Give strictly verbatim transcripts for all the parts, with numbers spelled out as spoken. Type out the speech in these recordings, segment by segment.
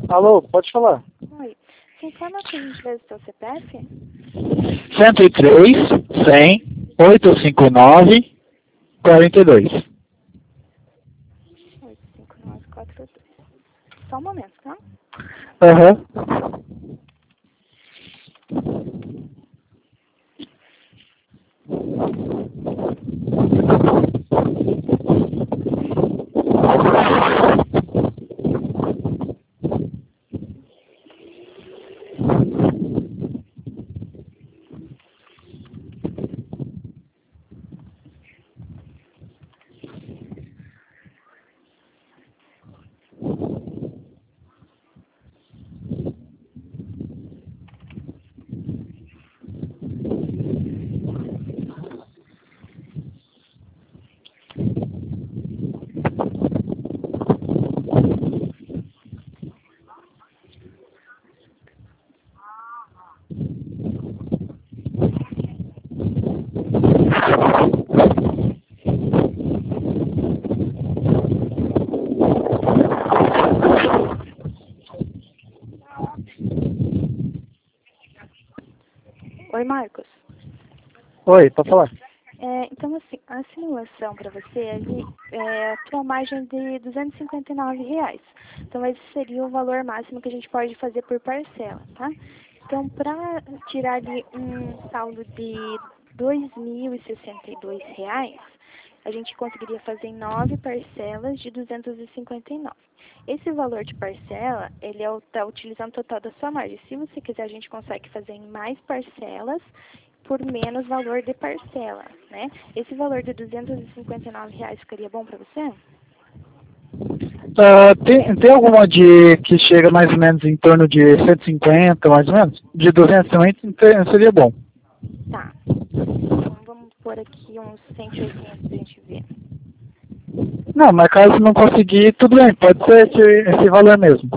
Alô, pode falar. Oi. Se informa pra gente ver o seu C P F? cento e três, cem, oitocentos e cinquenta e nove, quarenta e dois. oito cinco nove quatro dois. Só um momento, tá? Aham. Oi, Marcos. Oi, pode falar. É, então, assim, a simulação para você ali é para uma margem de duzentos e cinquenta e nove reais. Então, esse seria o valor máximo que a gente pode fazer por parcela, tá? Então, para tirar ali um saldo de dois mil e sessenta e dois reais, a gente conseguiria fazer em nove parcelas de duzentos e cinquenta e nove. Esse valor de parcela, ele é o tá utilizando o total da sua margem. Se você quiser, a gente consegue fazer em mais parcelas por menos valor de parcela, né? Esse valor de duzentos e cinquenta e nove reais ficaria bom para você? Ah, tem, tem alguma de que chega mais ou menos em torno de cento e cinquenta, mais ou menos? De duzentos também tem- seria bom. Tá. Então, vamos pôr aqui uns cento e oitenta pra gente ver. Não, mas caso não conseguir, tudo bem, pode ser esse, esse valor mesmo.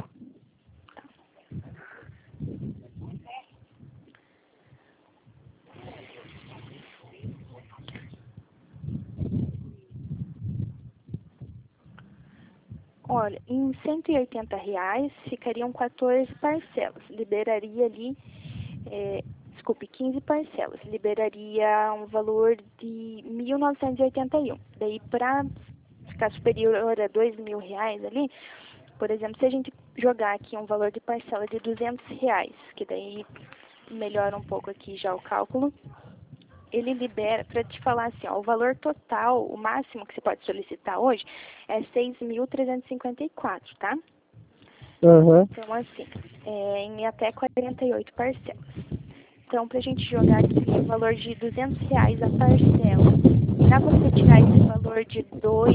Olha, em cento e oitenta reais ficariam quatorze parcelas. Liberaria ali, é, desculpe, quinze parcelas. Liberaria um valor de mil novecentos e oitenta e um. Daí, para ficar superior a dois mil reais ali, por exemplo, se a gente jogar aqui um valor de parcela de duzentos reais, que daí melhora um pouco aqui já o cálculo, ele libera, para te falar assim, ó, o valor total, o máximo que você pode solicitar hoje é seis mil trezentos e cinquenta e quatro, tá? Uhum. Então, assim, é, em até quarenta e oito parcelas. Então, para a gente jogar aqui o valor de duzentos reais a parcela, para você tirar esse valor de dois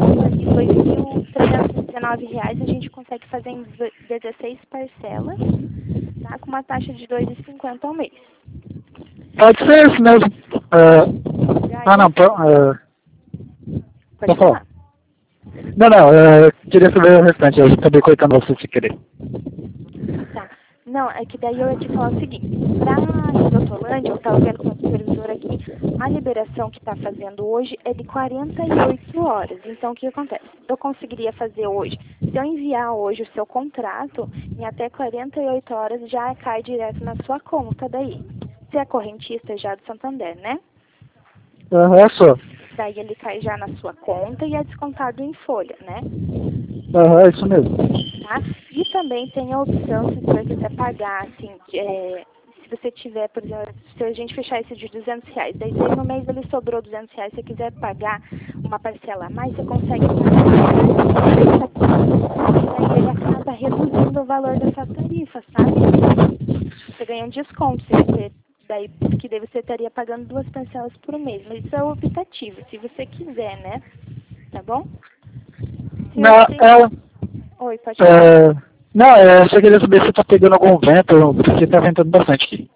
mil trezentos e dezenove reais, a gente consegue fazer em dezesseis parcelas, tá? Com uma taxa de dois reais e cinquenta ao mês. Pode ser esse mesmo. Ah, ah, não, pô, ah, Pode pode falar. falar. Não, não, ah, eu queria saber o restante, eu acabei cortando você sem querer. Tá. Não, é que daí eu ia te falar o seguinte, para Hidrotolândia, eu estava vendo com o supervisor aqui, a liberação que está fazendo hoje é de quarenta e oito horas. Então, o que acontece? Eu conseguiria fazer hoje, se eu enviar hoje o seu contrato, em até quarenta e oito horas já cai direto na sua conta daí. Você é correntista já do Santander, né? Aham, eu sou. Daí ele cai já na sua conta e é descontado em folha, né? Aham, isso mesmo. Tá? E também tem a opção, se você quiser pagar, assim, é, se você tiver, por exemplo, se a gente fechar esse de duzentos reais, daí se no mês ele sobrou duzentos reais, se você quiser pagar uma parcela a mais, você consegue pagar. Daí ele acaba reduzindo o valor da sua tarifa, sabe? Você ganha um desconto, se você, daí, que daí você estaria pagando duas parcelas por mês, mas isso é optativo, se você quiser, né? Tá bom? Se Não, você... ela... Oi, pode falar. É, não, eu só queria saber se tá pegando algum vento, porque tá ventando bastante aqui.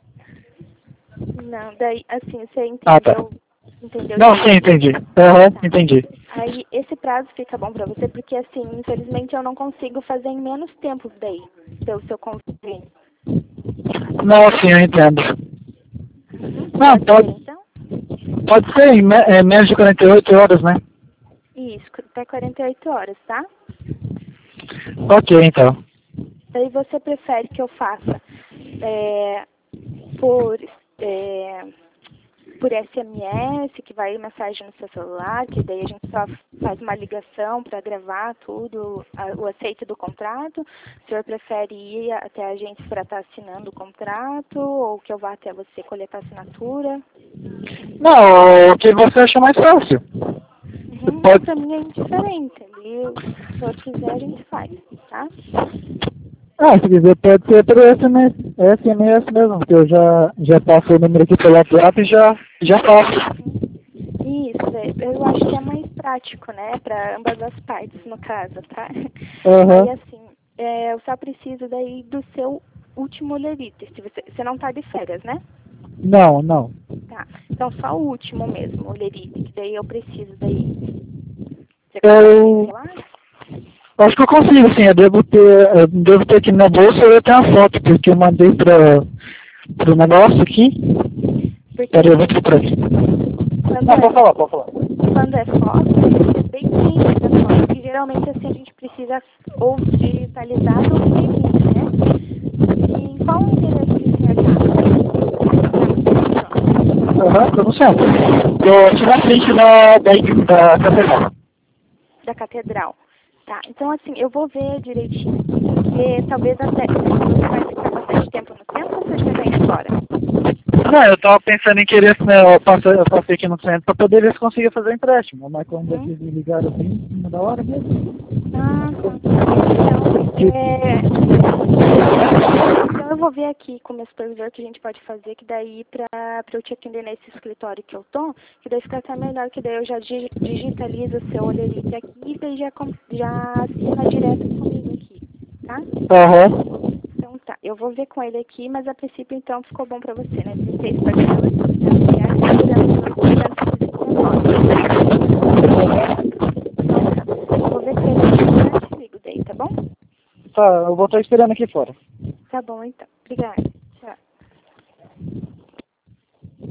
Não, daí, assim, você Ah, tá. entendeu, entendeu Não, sim, direito? entendi. Aham, Tá. entendi. Aí, esse prazo fica bom pra você, porque, assim, infelizmente eu não consigo fazer em menos tempo daí, pelo seu convênio. Não, sim, eu entendo. Uhum. Não, Pode ser, pode, então? pode ser em me, é, menos de quarenta e oito horas, né? Isso, até quarenta e oito horas, tá? Ok, então. Daí você prefere que eu faça é, por, é, por S M S, que vai mensagem no seu celular, que daí a gente só faz uma ligação para gravar tudo, a, o aceite do contrato? O senhor prefere ir até a agência para estar assinando o contrato, ou que eu vá até você coletar a assinatura? Não, o que você acha mais fácil. Uhum, Pode... Para mim é indiferente. Ali, se o senhor quiser, a gente faz, tá? Ah, se quiser pode ser pelo S M S, S M S mesmo, porque eu já, já passo o número aqui pelo WhatsApp e já, já faço. Isso, é, eu acho que é mais prático, né, para ambas as partes, no caso, tá? Aham. Aí, assim, é, eu só preciso daí do seu último lerite. Se você, você não tá de férias, né? Não, não. Tá. Então, só o último mesmo, o lerite, que daí eu preciso daí. Você consegue Eu celular? acho que eu consigo, sim. Eu devo ter, eu devo ter aqui na bolsa, eu tenho a foto, porque eu mandei para o negócio aqui. Porque Peraí, eu vou procurar aqui. quando Não, é, pode falar, pode falar. quando é foto, tem que ser bem nítida a foto, que geralmente assim a gente precisa ou digitalizado ou imprimir, né? E qual o endereço que o senhor está? Aham, tô no centro. Tô aqui na frente da, da, da catedral. Da catedral. Tá, então assim, eu vou ver direitinho aqui, porque talvez até você vai ficar bastante tempo no centro ou você já vai embora? Não, eu tava pensando em querer, né, eu passei, eu passei aqui no centro para poder ver se conseguia fazer o empréstimo. Mas quando Uhum. eles me ligaram assim, em cima da hora mesmo. Ah, tá. Então, é... então eu vou ver aqui com o meu supervisor o que a gente pode fazer, que daí pra, pra eu te atender nesse escritório que eu tô, que daí fica até melhor, que daí eu já digi- digitalizo o seu olerite aqui e daí já, com- já assina direto comigo aqui, tá? Aham. Então tá, eu vou ver com ele aqui, mas a princípio então ficou bom pra você, né? dezesseis parcelas de duzentos reais, Então tá, eu vou ver com ele aqui e já te ligo daí, tá bom? Tá, eu vou estar esperando aqui fora. Tá bom então, obrigada.